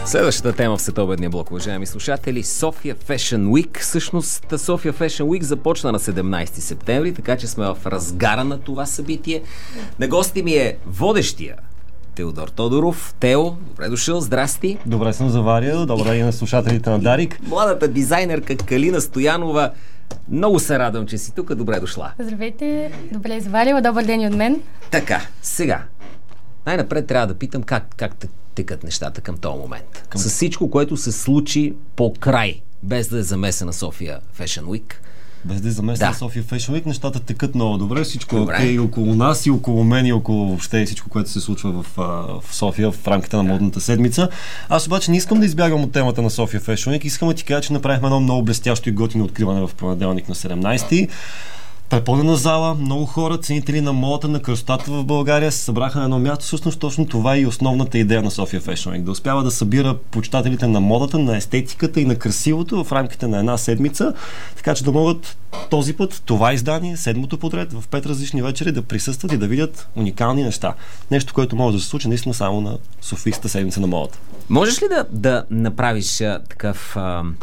Следващата тема в следобедния блок, уважаеми слушатели, София Fashion Week. Всъщност София Fashion Week започна на 17 септември, така че сме в разгара на това събитие. На гости ми е водещия Теодор Тодоров. Тео, добре дошъл, здрасти. Добре съм заварил, добре и на слушателите на Дарик. Младата дизайнерка Калина Стоянова. Много се радвам, че си тук. Добре дошла. Здравейте, добре заварила, добър ден и от мен. Така, сега. Най-напред трябва да питам как текат нещата към този момент. С всичко, което се случи по край, без да е замесена София Fashion Week. Без да е замесена София Fashion Week, нещата текат много добре. Всичко е и около нас, и около мен, и около въобще всичко, което се случва в София в рамките на модната седмица. Аз обаче не искам да избягам от темата на София Fashion Week. Искам да ти кажа, че направихме едно много блестящо и готино откриване в понеделник на 17-ти. Препълнена зала, много хора, ценители на модата, на красотата в България се събраха на едно място. Всъщност точно това е и основната идея на София Fashion Week. Да успява да събира почитателите на модата, на естетиката и на красивото в рамките на една седмица, така че да могат този път, това издание, седмото подред, в 5 различни вечери да присъстват и да видят уникални неща. Нещо, което може да се случи наистина само на Софийската седмица на модата. Можеш ли да направиш такъв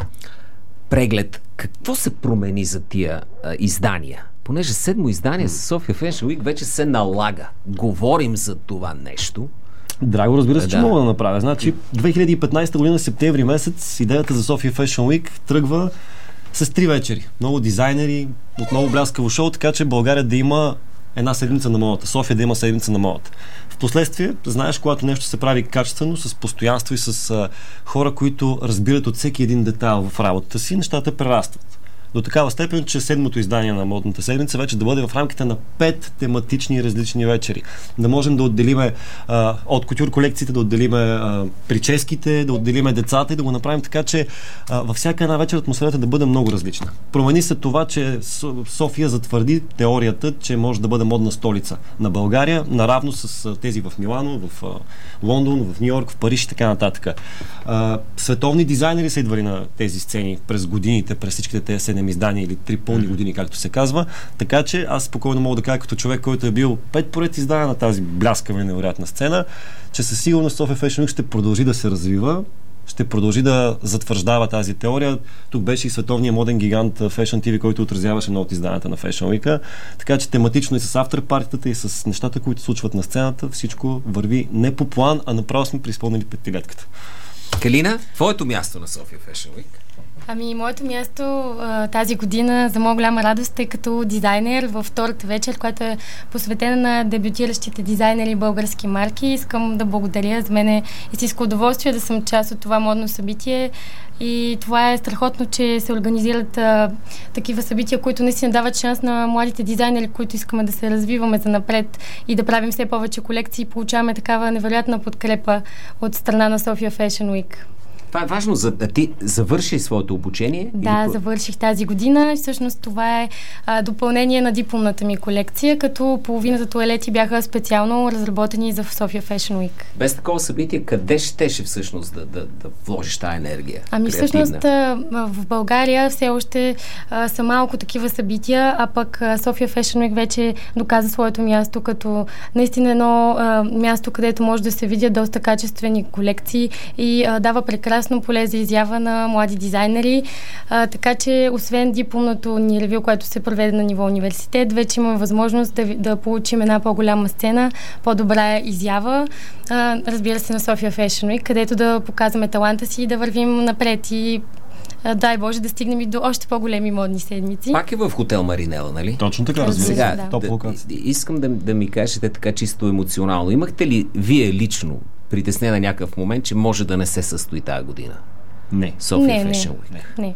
преглед? Какво се промени за тия издания? Понеже седмо издание с София Fashion Week вече се налага. Говорим за това нещо. Драго, разбира се, че мога да направя. Значи, 2015 година, септември месец, идеята за София Fashion Week тръгва с 3 вечери. Много дизайнери, отново бляскаво шоу, така че България да има една седмица на модата. София да има седмица на модата. Впоследствие, знаеш, когато нещо се прави качествено, с постоянство и с хора, които разбират от всеки един детайл в работата си, нещата прерастват. До такава степен, че седмото издание на модната седмица вече да бъде в рамките на 5 тематични различни вечери. Да можем да отделиме от кутюр колекциите, да отделиме прическите, да отделиме децата и да го направим така, че във всяка една вечер атмосферата да бъде много различна. Промени се това, че София затвърди теорията, че може да бъде модна столица на България, наравно с тези в Милано, в Лондон, в Ню-Йорк, в Париж и така нататък. Световни дизайнери са идвали на тези сцени през годините, през всичките тези 7 издания или 3 пълни години, както се казва. Така че аз спокойно мога да кажа като човек, който е бил 5 поред издания на тази бляскава и невероятна сцена, че със сигурност София Fashion Week ще продължи да се развива, ще продължи да затвърждава тази теория. Тук беше и световният моден гигант Fashion TV, който отразяваше много от изданията на Fashion Week. Така че тематично и с автор-партията и с нещата, които случват на сцената, всичко върви не по план, а направо сме преизпълнили петилетката. Калина, твоето място на София Fashion Week? Ами, моето място тази година за моя голяма радост е като дизайнер във втората вечер, която е посветена на дебютиращите дизайнери и български марки. Искам да благодаря. За мен е истинско удоволствие да съм част от това модно събитие и това е страхотно, че се организират такива събития, които наистина дават шанс на младите дизайнери, които искаме да се развиваме за напред и да правим все повече колекции. Получаваме такава невероятна подкрепа от страна на София Fashion Week. Това е важно, за да ти завърши своето обучение? Да, завърших тази година. Всъщност това е допълнение на дипломната ми колекция, като половината тоалети бяха специално разработени за София Fashion Week. Без такова събитие, къде щеше всъщност да вложиш тази енергия? Ами всъщност в България все още са малко такива събития, а пък София Fashion Week вече доказа своето място като наистина едно място, където може да се видят доста качествени колекции и дава прекрасно поле за изява на млади дизайнери. Така че, освен дипломното ни ревю, което се проведе на ниво университет, вече имаме възможност да получим една по-голяма сцена, по-добра изява. Разбира се, на София Fashion Week, където да показваме таланта си и да вървим напред и дай Боже да стигнем и до още по-големи модни седмици. Пак е в хотел Маринела, нали? Точно така, разбира се. Искам да ми кажете така чисто емоционално. Имахте ли вие лично притеснена някакъв момент, че може да не се състои тази година? Не. София Fashion Week. Не.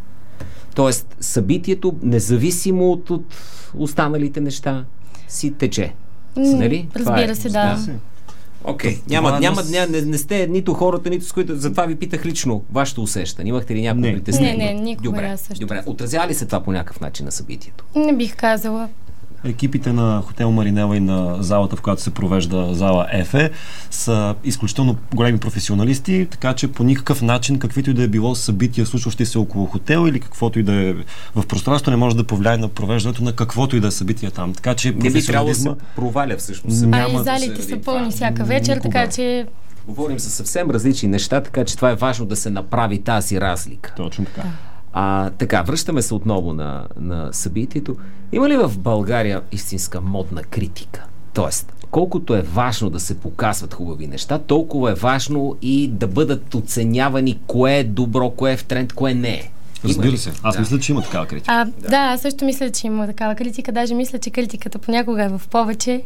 Тоест, събитието, независимо от останалите неща, си тече. Нали? Разбира се, да. Окей. Не сте нито хората, нито с които... Затова ви питах лично вашето усещане. Имахте ли някакво притеснение? Не, никога. Добре. Отразява ли се това по някакъв начин на събитието? Не бих казала. Екипите на хотел Маринела и на залата, в която се провежда зала ЕФЕ, са изключително големи професионалисти, така че по никакъв начин, каквито и да е било събития, случващи се около хотел или каквото и да е в пространство, не може да повлияе на провеждането на каквото и да е събитие там. Така че не би трябвало да се проваля всъщност. И залите са пълни всяка вечер, така че Говорим за съвсем различни неща, така че това е важно да се направи тази разлика. Точно така. Така, връщаме се отново на събитието. Има ли в България истинска модна критика? Тоест, колкото е важно да се показват хубави неща, толкова е важно и да бъдат оценявани кое е добро, кое е в тренд, кое не е. Разбира се. Аз мисля, че има такава критика. Аз също мисля, че има такава критика. Даже мисля, че критиката понякога е в повече.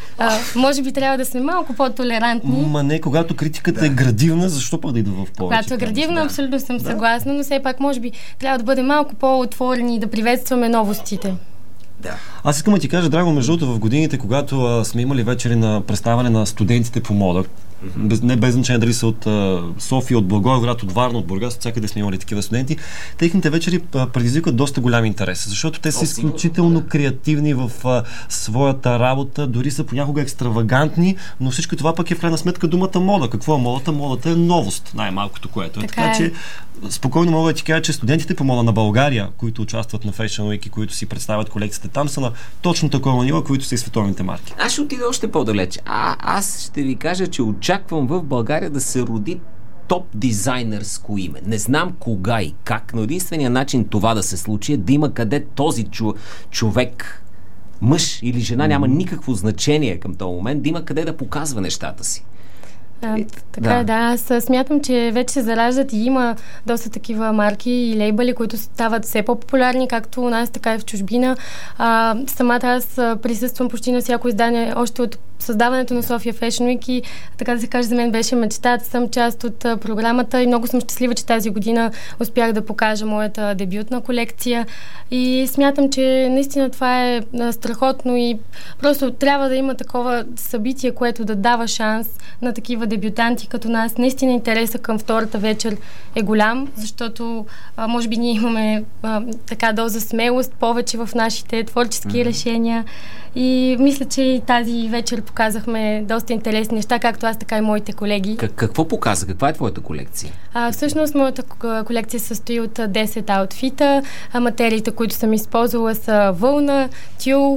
Може би трябва да сме малко по-толерантни. Не, когато критиката е градивна, защо пък да идва в повече? Когато е градивна, абсолютно съм съгласна, но все пак може би трябва да бъдем малко по-отворени и да приветстваме новостите. Да. Аз искам да ти кажа, Драго, между другото, в годините, когато сме имали вечери на представяне на студентите по мода, не без значение дали са от София, от Благоевград, от Варна, от Бургас, от всякъде сме имали такива студенти, техните вечери предизвикват доста голям интерес, защото те са изключително креативни в своята работа, дори са понякога екстравагантни, но всичко това пък е в крайна сметка думата мода. Какво е модата? Модата е новост, най-малкото което е. Така че спокойно мога да ти кажа, че студентите по мода на България, които участват на Fashion Week и които си представят колекцията там, са на точно такова ниво, които са и световните марки. Аз ще отида още по-далеч. Аз ще ви кажа, че очаквам в България да се роди топ дизайнерско име. Не знам кога и как, но единственият начин това да се случи е да има къде този човек, мъж или жена, няма никакво значение към този момент, да има къде да показва нещата си. Така да. Аз смятам, че вече се зараждат и има доста такива марки и лейбъли, които стават все по-популярни, както у нас, така и в чужбина. Самата аз присъствам почти на всяко издание, още от създаването на София Fashion Week и така да се каже, за мен беше мечта. Съм част от програмата и много съм щастлива, че тази година успях да покажа моята дебютна колекция и смятам, че наистина това е страхотно и просто трябва да има такова събитие, което да дава шанс на такива дебютанти като нас. Наистина интереса към втората вечер е голям, защото може би ние имаме така доза смелост повече в нашите творчески решения и мисля, че и тази вечер показахме доста интересни неща, както аз, така и моите колеги. Какво показа? Каква е твоята колекция? Всъщност, моята колекция се състои от 10 аутфита. Материите, които съм използвала, са вълна, тюл,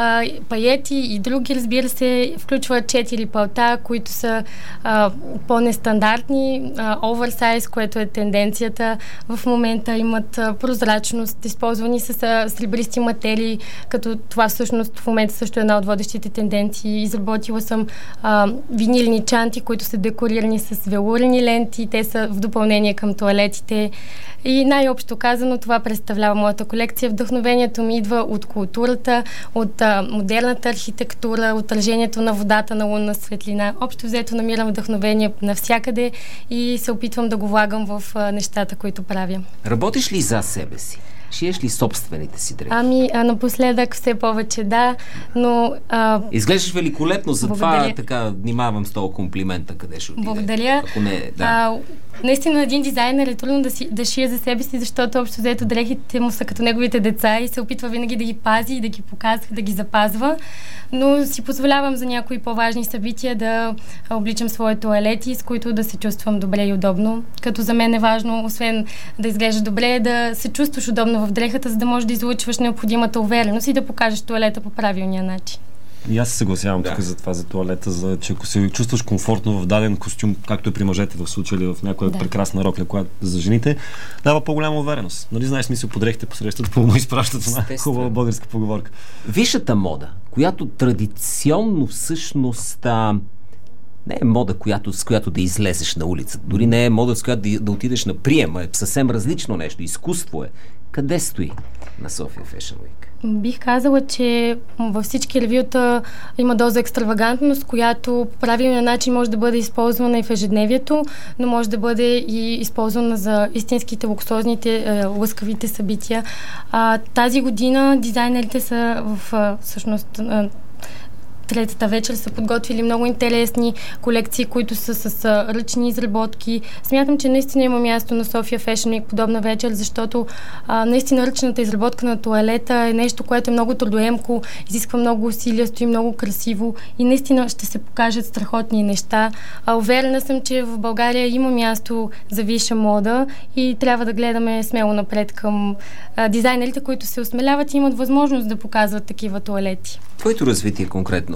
паети и други, разбира се. Включва 4 палта, които са по-нестандартни, оверсайз, което е тенденцията. В момента имат прозрачност, използвани са сребристи материи, като това всъщност в момента също е една от водещите тенденции. Изработила съм винилни чанти, които са декорирани с велурени ленти. Те са в допълнение към тоалетите. И най-общо казано, това представлява моята колекция. Вдъхновението ми идва от културата, от модерната архитектура, отражението на водата, на лунна светлина. Общо взето намирам вдъхновение навсякъде и се опитвам да го влагам в нещата, които правя. Работиш ли за себе си? Шиеш ли собствените си дрехи? Напоследък все повече да, но... Изглеждаш великолепно, затова така внимавам с този комплимента, къде ще отиде. Благодаря. Ако не, да. Наистина един дизайнер е трудно да шие за себе си, защото общо взето дрехите му са като неговите деца и се опитва винаги да ги пази и да ги показва, да ги запазва. Но си позволявам за някои по-важни събития да обличам свои тоалети, с които да се чувствам добре и удобно. Като за мен е важно, освен да изглежда добре, да се чувстваш удобно в дрехата, за да можеш да излучваш необходимата увереност и да покажеш тоалета по правилния начин. И аз се съгласявам тук за това, за тоалета, че ако се чувстваш комфортно в даден костюм, както е при мъжете в случая, или в някоя прекрасна рокля, която за жените, дава по-голяма увереност. Нали знаеш смисъл, подрехите посрещат, по-му изпращат една хубава българска поговорка. Висшата мода, която традиционно всъщност не е мода, с която да излезеш на улицата. Дори не е мода, с която да отидеш на приема. Е съвсем различно нещо. Изкуство е. Къде стои на София Fashion Week? Бих казала, че във всички ревюта има доза екстравагантност, която по правилния начин може да бъде използвана и в ежедневието, но може да бъде и използвана за истинските луксозните, лъскавите събития. Тази година дизайнерите са всъщност третата вечер са подготвили много интересни колекции, които са с ръчни изработки. Смятам, че наистина има място на София Fashion Week подобна вечер, защото наистина ръчната изработка на тоалета е нещо, което е много трудоемко, изисква много усилия, стои много красиво и наистина ще се покажат страхотни неща. Уверена съм, че в България има място за висша мода и трябва да гледаме смело напред към дизайнерите, които се осмеляват и имат възможност да показват такива тоалети. Твоето развитие конкретно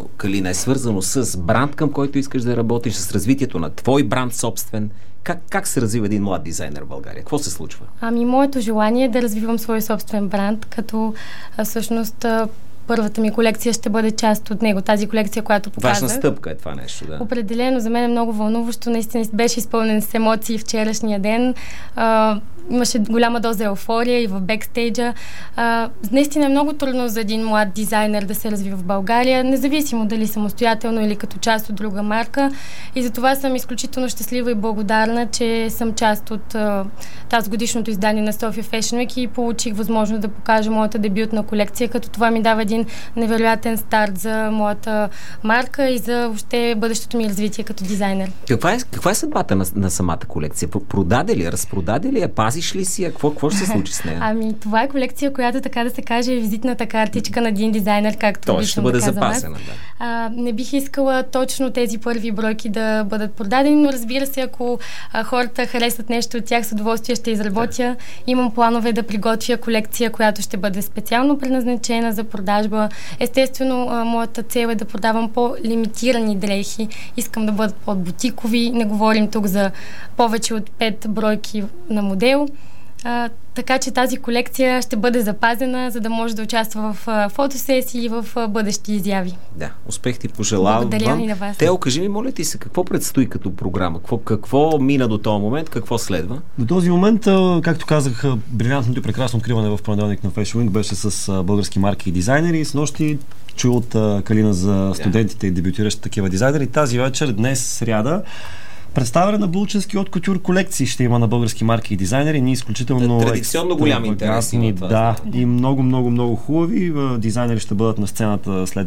конкретно, Калина, е свързано с бранд, към който искаш да работиш, с развитието на твой бранд собствен? Как се развива един млад дизайнер в България? Какво се случва? Моето желание е да развивам свой собствен бранд, като всъщност първата ми колекция ще бъде част от него. Тази колекция, която показах. Важна стъпка е това нещо, да. Определено, за мен е много вълнуващо. Наистина беше изпълнен с емоции вчерашния ден. Имаше голяма доза еуфория и в бекстейджа. Наистина е много трудно за един млад дизайнер да се развива в България, независимо дали самостоятелно или като част от друга марка. И затова съм изключително щастлива и благодарна, че съм част от тази годишното издание на София Fashion Week и получих възможност да покажа моята дебютна колекция, като това ми дава един невероятен старт за моята марка и за въобще бъдещото ми развитие като дизайнер. Каква е съдбата на самата колекция? Продаде ли, разпродаде ли я, пазиш ли си я? Какво ще се случи с нея? Това е колекция, която, така да се каже, е визитната картичка на един дизайнер, както той ще бъде запасена, да. Не бих искала точно тези първи бройки да бъдат продадени, но разбира се, ако хората харесат нещо от тях, с удоволствие ще изработя. Да. Имам планове да приготвя колекция, която ще бъде специално предназначена за продажба. Естествено, моята цел е да продавам по-лимитирани дрехи. Искам да бъдат по-бутикови. Не говорим тук за повече от 5 бройки на модел. Така че тази колекция ще бъде запазена, за да може да участва в фотосесии и в бъдещи изяви. Да, успех ти пожелавам. Благодаря и на вас. Тео, кажи ми, моля ти се, какво предстои като програма? Какво мина до този момент? Какво следва? До този момент, както казах, брилянтното и прекрасно откриване в понеделник на Fashion Week беше с български марки и дизайнери. И с нощи чуй от Калина за студентите и дебютиращи такива дизайнери. Тази вечер, днес, сряда, представяне на булченски от кутюр колекции ще има на български марки и дизайнери. Ние изключително традиционно голям интерес има това. Да, и много хубави. Дизайнери ще бъдат на сцената след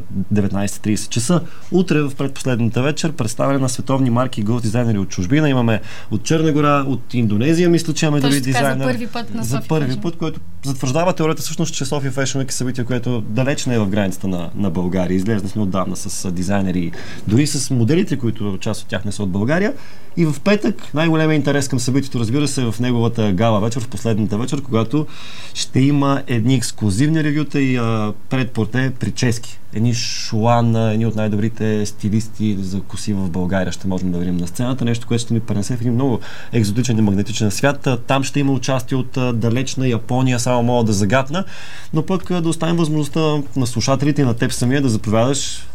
19:30 часа. Утре в предпоследната вечер представяне на световни марки и гост дизайнери от чужбина. Имаме от Черна гора, от Индонезия, мисля, че имаме дори дизайнер. За първи път на За първи път, което затвърждава теорията всъщност, че София Fashion Week е събитие, което далеч не е в границата на България. Изглежда сме отдавна с дизайнери, дори с моделите, които част от тях не са от България. И в петък най-големият интерес към събитието, разбира се, в неговата гала вечер, в последната вечер, когато ще има едни ексклузивни ревюта и предпорте прически. Едни шуана, едни от най-добрите стилисти за коси в България ще можем да видим на сцената. Нещо, което ще ни пренесе в един много екзотичен и магнетичен свят. Там ще има участие от далечна Япония, само мога да загатна, но пък да оставим възможността на слушателите и на теб самия да заповядаш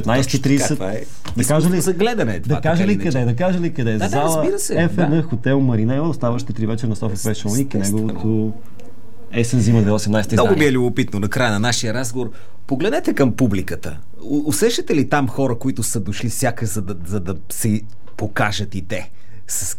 19:30. Да кажа ли за гледане? Да кажа ли къде? Да, зала FNA, хотел Маринела, оставащите 3 вечер на София Fashion Week и неговото есен зима 2018 издание. Много ми е любопитно на края на нашия разговор. Погледнете към публиката. Усещате ли там хора, които са дошли сякаш за да се покажат и те с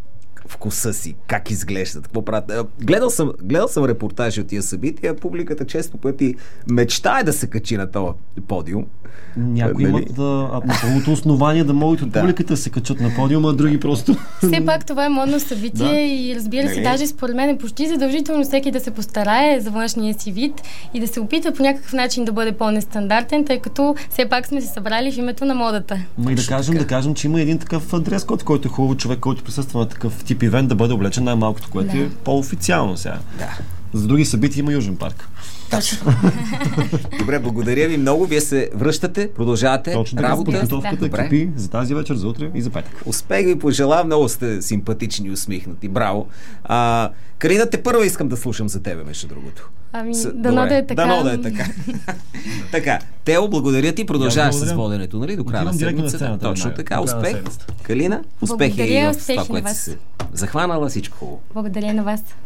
вкуса си, как изглеждат, какво правят. Гледал съм репортажи от тия събития, публиката често пъти мечтае да се качи на този подиум. Някои имат напълното основание да могат от публиката да се качат на подиума, а други просто... Все пак това е модно събитие и разбира се, даже според мен е почти задължително всеки да се постарае за външния си вид и да се опита по някакъв начин да бъде по-нестандартен, тъй като все пак сме се събрали в името на модата. И да кажем, че има един такъв адрес код, който е хубаво човек, който присъства на такъв тип ивент да бъде облечен най-малкото, което е по-официално сега. Да. За други събития има Южен парк. Точно. Добре, благодаря ви много. Вие се връщате, продължавате точно работа. Подготовката кипи за тази вечер, за утре и за петък. Успех ви пожелавам. Много сте симпатични и усмихнати. Браво. Калина, те първа искам да слушам за тебе, между другото. Дано да е така. Дано да е така. Така, Тео, благодаря ти. Продължаваш с воденето, нали? До края на седмицата. Точно така. Успех. Калина, успехи в това, което си се захванала. Всичко хубаво. Благодаря на вас.